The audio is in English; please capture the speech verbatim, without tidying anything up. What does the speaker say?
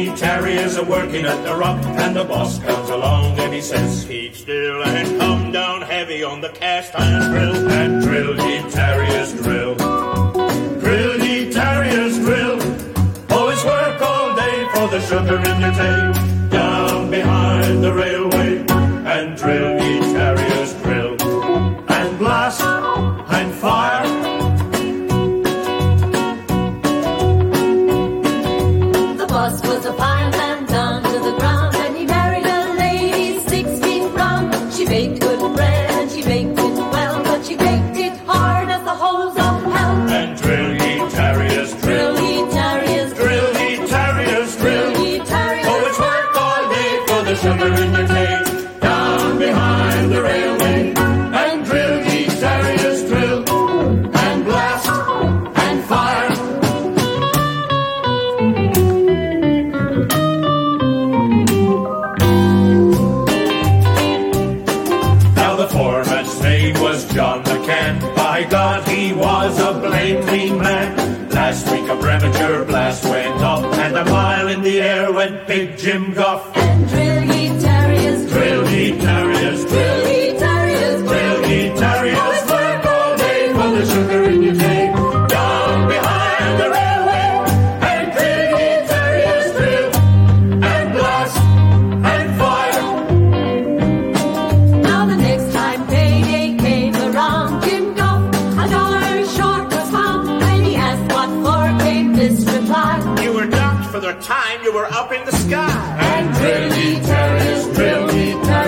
ye terriers are working at the rock, and the boss comes along and he says, keep still and come down heavy on the cast iron drill, and drill ye terriers drill. Drill ye terriers drill. Always work all day for the sugar in your tail. Down behind the railway, and drill ye terriers drill. And blast and fire. The boss was a fireman down to the ground, and he married a lady six feet round. She baked good bread and she baked it well, but she baked it hard as the holes of hell. And drill ye terriers drill. Drill ye terriers Drill ye terriers drill. Drill ye terriers Always work all day for the sugar in your tail. Down behind the railway, and drill ye terriers drill. And blast and fire. Now the foreman's name was John McCann. By God, he was a blame clean man. Last week a premature blast went off, and a mile in the air went Big Jim Goff. and drill ye terriers Drill ye terriers drill. Drill ye terriers Drill ye terriers work all day for the sugar in your tail. Down behind the railway, and drill ye terriers drill. And blast and fire. Now the next time payday came around, Jim Goff a dollar short was found. When he asked what for, came this reply: You were docked for the time you were up in the sky. And drill ye terriers drill. Drill ye terriers